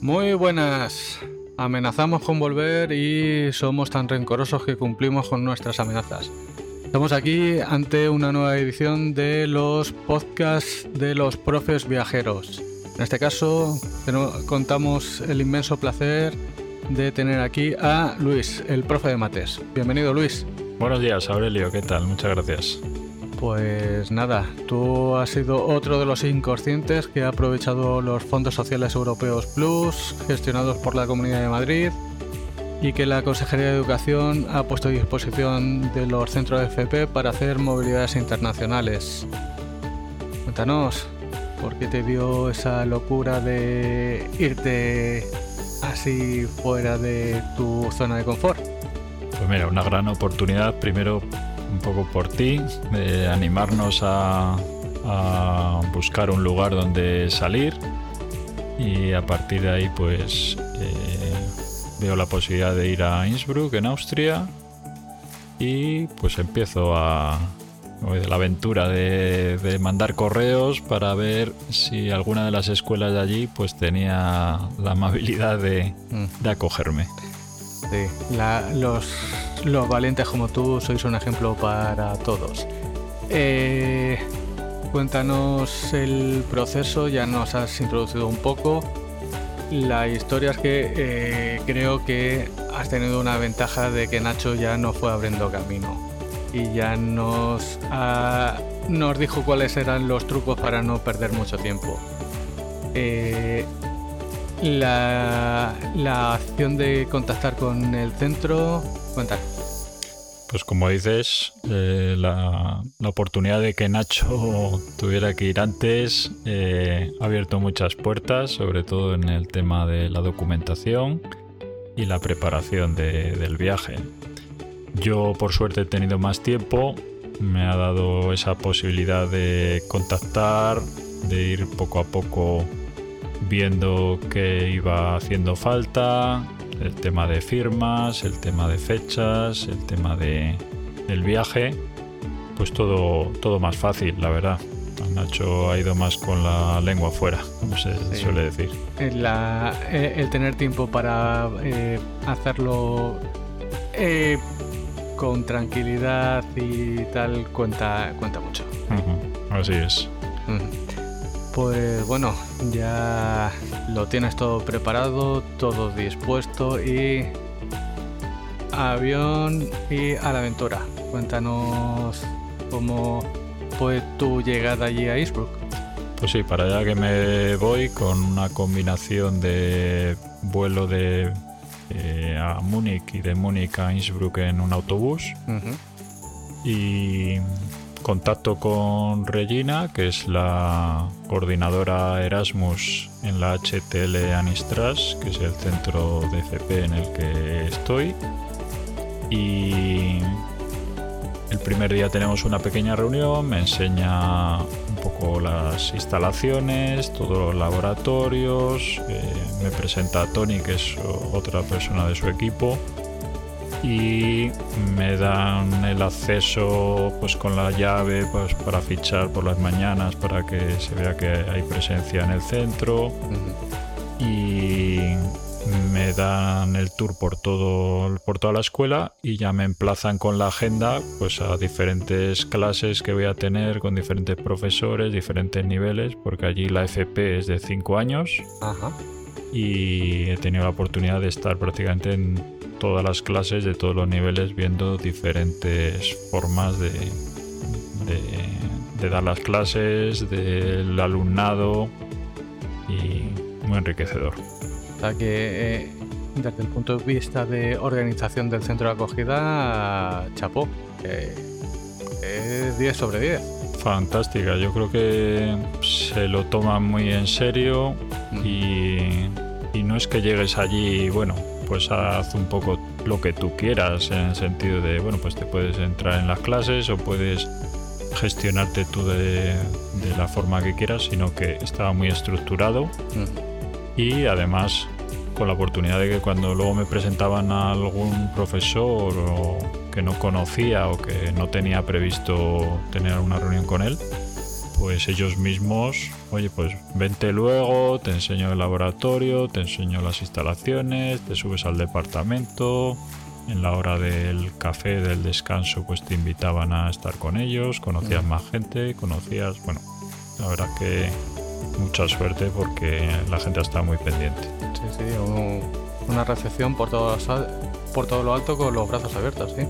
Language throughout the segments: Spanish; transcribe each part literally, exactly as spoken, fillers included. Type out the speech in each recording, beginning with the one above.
Muy buenas. Amenazamos con volver y somos tan rencorosos que cumplimos con nuestras amenazas. Estamos aquí ante una nueva edición de los podcasts de los profes viajeros. En este caso, contamos el inmenso placer de tener aquí a Luis, el profe de mates. Bienvenido, Luis. Buenos días, Aurelio. ¿Qué tal? Muchas gracias. Pues nada, tú has sido otro de los inconscientes que ha aprovechado los fondos sociales europeos Plus, gestionados por la Comunidad de Madrid, y que la Consejería de Educación ha puesto a disposición de los centros de F P para hacer movilidades internacionales. Cuéntanos, ¿por qué te dio esa locura de irte así fuera de tu zona de confort? Pues mira, una gran oportunidad, primero un poco por ti, de animarnos a, a buscar un lugar donde salir, y a partir de ahí pues eh, veo la posibilidad de ir a Innsbruck, en Austria, y pues empiezo a la aventura de, de mandar correos para ver si alguna de las escuelas de allí pues tenía la amabilidad de, de acogerme. Sí, la, los, los valientes como tú sois un ejemplo para todos. Eh, cuéntanos el proceso, ya nos has introducido un poco. La historia es que eh, creo que has tenido una ventaja de que Nacho ya nos fue abriendo camino y ya nos, ha, nos dijo cuáles eran los trucos para no perder mucho tiempo. Eh, La, la acción de contactar con el centro, cuéntame. Pues como dices, eh, la, la oportunidad de que Nacho tuviera que ir antes eh, ha abierto muchas puertas, sobre todo en el tema de la documentación y la preparación de, del viaje. Yo por suerte he tenido más tiempo, me ha dado esa posibilidad de contactar, de ir poco a poco viendo qué iba haciendo falta, el tema de firmas, el tema de fechas, el tema de del viaje, pues todo, todo más fácil, la verdad. Nacho ha ido más con la lengua afuera, como se sí. suele decir. La, el tener tiempo para eh, hacerlo eh, con tranquilidad y tal cuenta, cuenta mucho. Uh-huh. Así es. Uh-huh. Pues bueno, ya lo tienes todo preparado, todo dispuesto y avión y a la aventura. Cuéntanos cómo fue tu llegada allí a Innsbruck. Pues sí, para allá que me voy con una combinación de vuelo de eh, a Múnich y de Múnich a Innsbruck en un autobús. Uh-huh. Y contacto con Regina, que es la coordinadora Erasmus en la H T L Anistras, que es el centro de F P en el que estoy. Y el primer día tenemos una pequeña reunión, me enseña un poco las instalaciones, todos los laboratorios, eh, me presenta a Tony, que es otra persona de su equipo, y me dan el acceso pues con la llave pues para fichar por las mañanas para que se vea que hay presencia en el centro. Uh-huh. Y me dan el tour por todo por toda la escuela y ya me emplazan con la agenda pues a diferentes clases que voy a tener con diferentes profesores, diferentes niveles, porque allí la F P es de cinco años. Uh-huh. Y he tenido la oportunidad de estar prácticamente en todas las clases de todos los niveles, viendo diferentes formas de, de, de dar las clases, del alumnado, y muy enriquecedor. O sea que eh, desde el punto de vista de organización del centro de acogida, chapó, eh, es diez sobre diez. Fantástica, yo creo que se lo toman muy en serio. Mm. y, y no es que llegues allí, bueno, pues haz un poco lo que tú quieras, en el sentido de, bueno, pues te puedes entrar en las clases o puedes gestionarte tú de, de la forma que quieras, sino que estaba muy estructurado. Uh-huh. Y además con la oportunidad de que cuando luego me presentaban a algún profesor o que no conocía o que no tenía previsto tener una reunión con él, pues ellos mismos, oye, pues vente luego, te enseño el laboratorio, te enseño las instalaciones, te subes al departamento. En la hora del café, del descanso, pues te invitaban a estar con ellos, conocías más gente, conocías, bueno, la verdad que mucha suerte porque la gente está muy pendiente. Sí, sí, un, una recepción por todo, por todo lo alto con los brazos abiertos, ¿sí?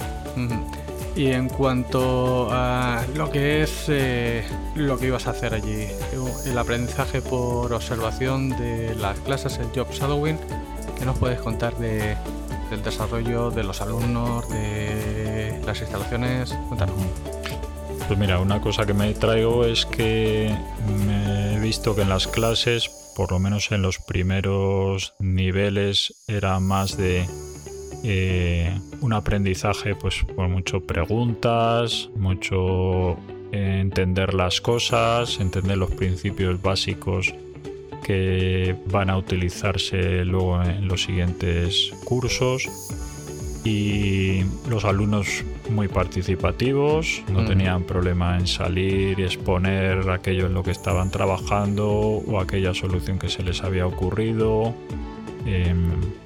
Y en cuanto a lo que es eh, lo que ibas a hacer allí, el aprendizaje por observación de las clases, el job shadowing, ¿qué nos puedes contar de, del desarrollo de los alumnos, de las instalaciones? Cuéntanos. Pues mira, una cosa que me traigo es que me he visto que en las clases, por lo menos en los primeros niveles, era más de eh, un aprendizaje, pues por mucho preguntas, mucho eh, entender las cosas, entender los principios básicos que van a utilizarse luego en los siguientes cursos. Y los alumnos muy participativos, no mm. tenían problema en salir y exponer aquello en lo que estaban trabajando o aquella solución que se les había ocurrido. Eh,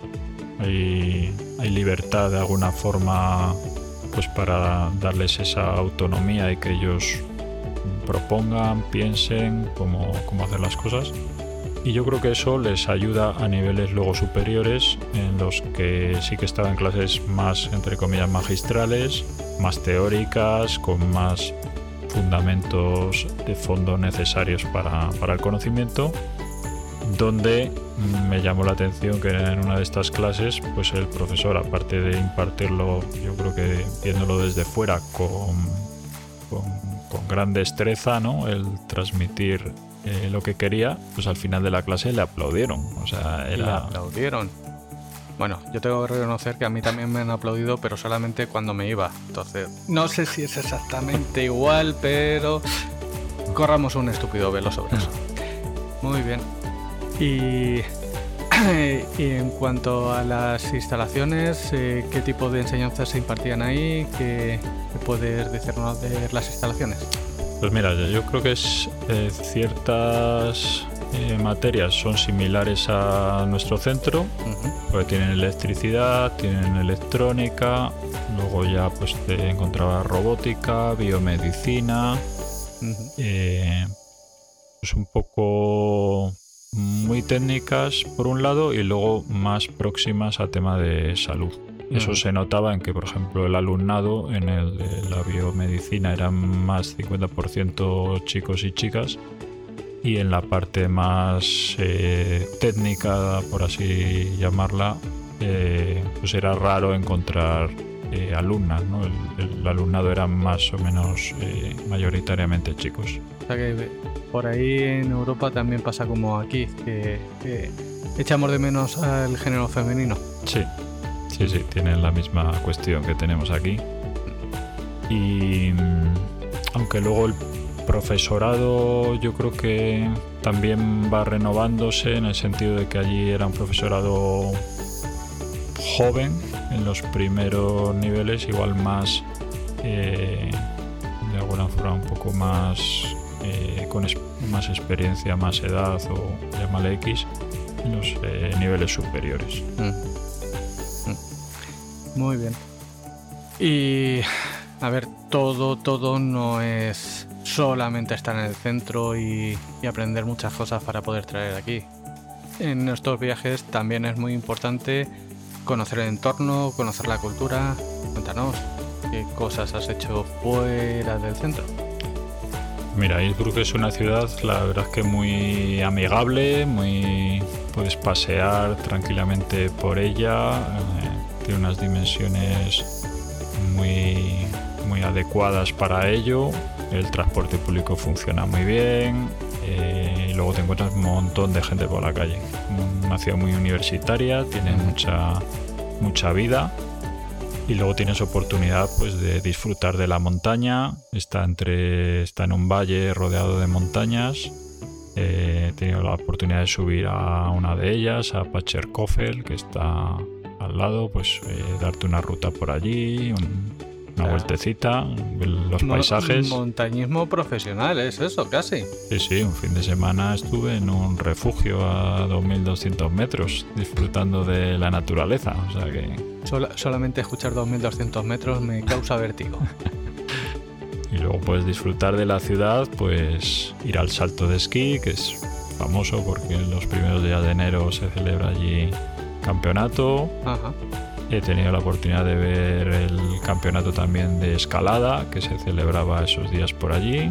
hay, hay libertad de alguna forma, pues para darles esa autonomía y que ellos propongan, piensen cómo, cómo hacer las cosas. Y yo creo que eso les ayuda a niveles luego superiores, en los que sí que estaba en clases más, entre comillas, magistrales, más teóricas, con más fundamentos de fondo necesarios para, para el conocimiento, donde me llamó la atención que en una de estas clases, pues el profesor, aparte de impartirlo, yo creo que viéndolo desde fuera con, con, con gran destreza, ¿no? El transmitir Eh, lo que quería, pues al final de la clase le aplaudieron. O sea, era... Le aplaudieron. Bueno, yo tengo que reconocer que a mí también me han aplaudido, pero solamente cuando me iba. Entonces, no sé si es exactamente igual, pero corramos un estúpido velo sobre eso. Muy bien. Y, y en cuanto a las instalaciones, eh, ¿qué tipo de enseñanzas se impartían ahí? ¿Qué, qué puedes decirnos de las instalaciones? Pues mira, yo creo que es, eh, ciertas eh, materias son similares a nuestro centro, uh-huh. porque tienen electricidad, tienen electrónica, luego ya pues te encontrabas robótica, biomedicina, uh-huh. eh, pues un poco muy técnicas por un lado y luego más próximas a tema de salud. Eso se notaba en que, por ejemplo, el alumnado en el de la biomedicina eran más cincuenta por ciento chicos y chicas, y en la parte más eh, técnica, por así llamarla, eh, pues era raro encontrar eh, alumnas, ¿no? El, el alumnado era más o menos eh, mayoritariamente chicos. O sea que por ahí en Europa también pasa como aquí, que, que echamos de menos al género femenino. Sí. Sí, sí, tienen la misma cuestión que tenemos aquí. Y aunque luego el profesorado yo creo que también va renovándose, en el sentido de que allí era un profesorado joven en los primeros niveles, igual más, eh, de alguna forma un poco más, eh, con es- más experiencia, más edad o llámale X, en los eh, niveles superiores. Mm. Muy bien. Y a ver, todo, todo no es solamente estar en el centro y, y aprender muchas cosas para poder traer aquí. En estos viajes también es muy importante conocer el entorno, conocer la cultura. Cuéntanos, ¿qué cosas has hecho fuera del centro? Mira, Innsbruck es una ciudad, la verdad es que muy amigable, muy puedes pasear tranquilamente por ella. Eh, tiene unas dimensiones muy, muy adecuadas para ello. El transporte público funciona muy bien, eh, y luego te encuentras un montón de gente por la calle. Una ciudad muy universitaria, tiene mucha, mucha vida, y luego tienes oportunidad pues de disfrutar de la montaña. Está, entre, está en un valle rodeado de montañas. Eh, he tenido la oportunidad de subir a una de ellas, a Pacherkofel, que está al lado, pues eh, darte una ruta por allí, un, Una Ah. vueltecita, los Mo- paisajes. Montañismo profesional, es eso, casi. Sí, sí, un fin de semana estuve en un refugio a dos mil doscientos metros disfrutando de la naturaleza. O sea que... Sola- solamente escuchar dos mil doscientos metros me causa vértigo. Y luego puedes disfrutar de la ciudad, pues ir al salto de esquí, que es famoso porque en los primeros días de enero se celebra allí campeonato. Ajá. He tenido la oportunidad de ver el campeonato también de escalada que se celebraba esos días por allí.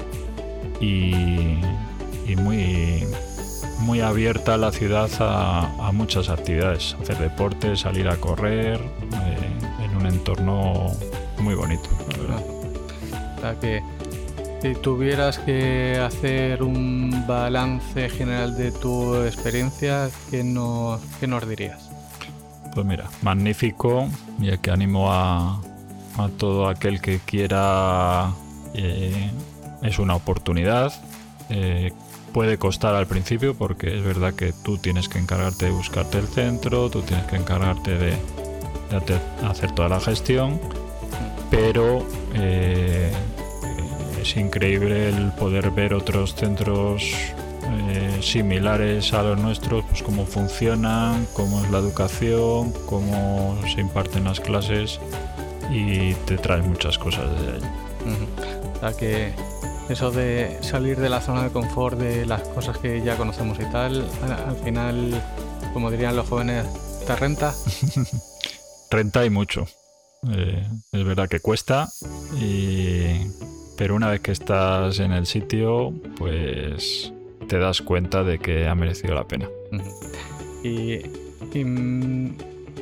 Y, y muy, muy abierta la ciudad a, a muchas actividades. Hacer deporte, salir a correr, eh, en un entorno muy bonito, la verdad. O sea que si tuvieras que hacer un balance general de tu experiencia, ¿qué, no, qué nos dirías? Pues mira, magnífico, y el que animo a, a todo aquel que quiera. Eh, es una oportunidad. Eh, puede costar al principio porque es verdad que tú tienes que encargarte de buscarte el centro, tú tienes que encargarte de, de hacer, hacer toda la gestión, pero eh, es increíble el poder ver otros centros Eh, similares a los nuestros, pues cómo funcionan, cómo es la educación, cómo se imparten las clases, y te traes muchas cosas desde allí. Uh-huh. O sea que eso de salir de la zona de confort, de las cosas que ya conocemos y tal, al, al final, como dirían los jóvenes, ¿te renta? Renta y mucho. Eh, es verdad que cuesta, y... pero una vez que estás en el sitio, pues te das cuenta de que ha merecido la pena. Uh-huh. Y, y mm,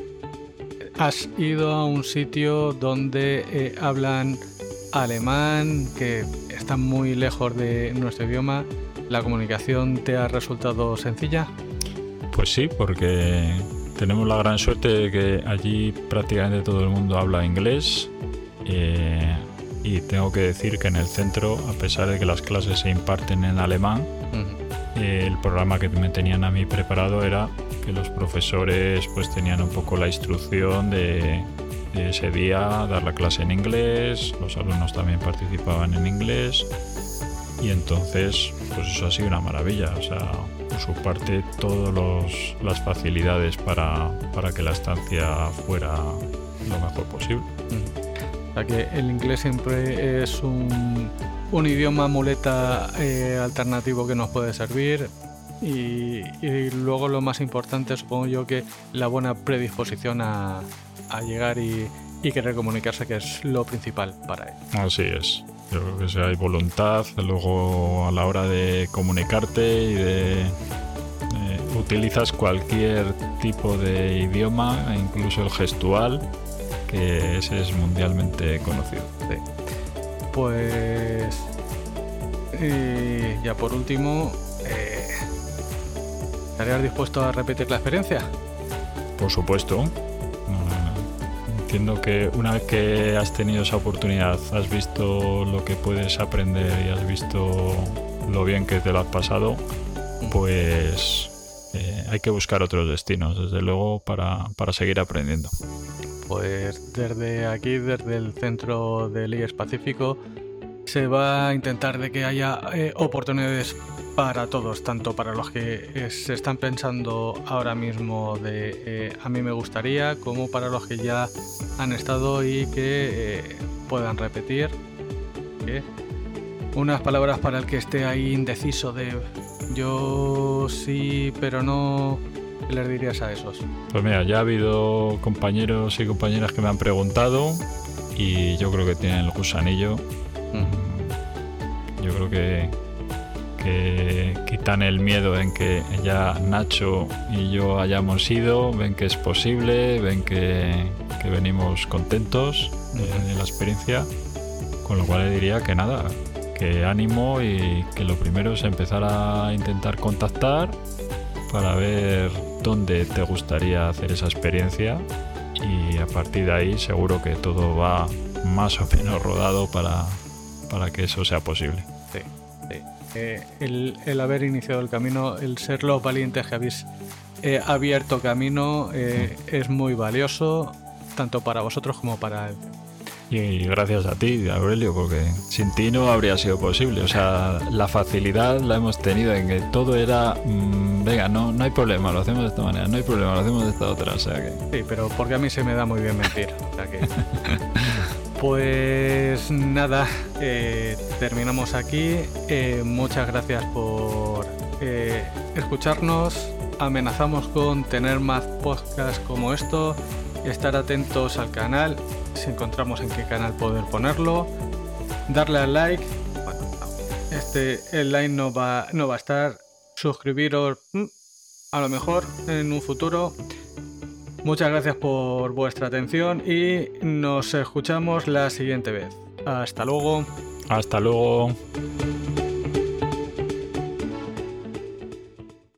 has ido a un sitio donde eh, hablan alemán, que está muy lejos de nuestro idioma. ¿La comunicación te ha resultado sencilla? Pues sí, porque tenemos la gran suerte de que allí prácticamente todo el mundo habla inglés. Eh, y tengo que decir que en el centro, a pesar de que las clases se imparten en alemán, uh-huh. eh, el programa que me tenían a mí preparado era que los profesores pues tenían un poco la instrucción de, de ese día dar la clase en inglés, los alumnos también participaban en inglés, y entonces pues eso ha sido una maravilla. O sea, por su parte, todas las facilidades para, para que la estancia fuera lo mejor posible. Uh-huh. O sea que el inglés siempre es un, un idioma muleta eh, alternativo que nos puede servir, y, y luego lo más importante, supongo yo, que la buena predisposición a, a llegar y, y querer comunicarse, que es lo principal para él. Así es. Yo creo que si hay voluntad, luego a la hora de comunicarte y de... Eh, utilizas cualquier tipo de idioma, incluso el gestual, que ese es mundialmente conocido. Sí. Pues y ya por último, eh, ¿estarías dispuesto a repetir la experiencia? Por supuesto. Uh, entiendo que una vez que has tenido esa oportunidad, has visto lo que puedes aprender y has visto lo bien que te lo has pasado, pues eh, hay que buscar otros destinos, desde luego, para, para seguir aprendiendo. Pues desde aquí, desde el Centro del I E S Pacífico, se va a intentar de que haya eh, oportunidades para todos, tanto para los que eh, se están pensando ahora mismo de eh, a mí me gustaría, como para los que ya han estado y que eh, puedan repetir. ¿Qué? Unas palabras para el que esté ahí indeciso de yo sí, pero no... ¿Qué les dirías a esos? Pues mira, ya ha habido compañeros y compañeras que me han preguntado, y yo creo que tienen el gusanillo. Mm. Yo creo que, que quitan el miedo en que ya Nacho y yo hayamos ido, ven que es posible, ven que, que venimos contentos de, de la experiencia, con lo cual le diría que nada, que ánimo, y que lo primero es empezar a intentar contactar para ver dónde te gustaría hacer esa experiencia, y a partir de ahí seguro que todo va más o menos rodado para, para que eso sea posible. Sí, sí. Eh, el, el haber iniciado el camino, el ser los valientes que habéis eh, abierto camino, eh, es muy valioso, tanto para vosotros como para él. Y gracias a ti, Aurelio, porque sin ti no habría sido posible. O sea, la facilidad la hemos tenido en que todo era, mmm, venga, no, no hay problema, lo hacemos de esta manera, no hay problema, lo hacemos de esta otra. O sea que... Sí, pero porque a mí se me da muy bien mentir. O sea que... Pues nada, eh, terminamos aquí. Eh, muchas gracias por eh, escucharnos. Amenazamos con tener más podcasts como esto. Estar atentos al canal, si encontramos en qué canal poder ponerlo. Darle al like. Bueno, no, este, el like no va, no va a estar. Suscribiros, a lo mejor en un futuro. Muchas gracias por vuestra atención y nos escuchamos la siguiente vez. Hasta luego. Hasta luego.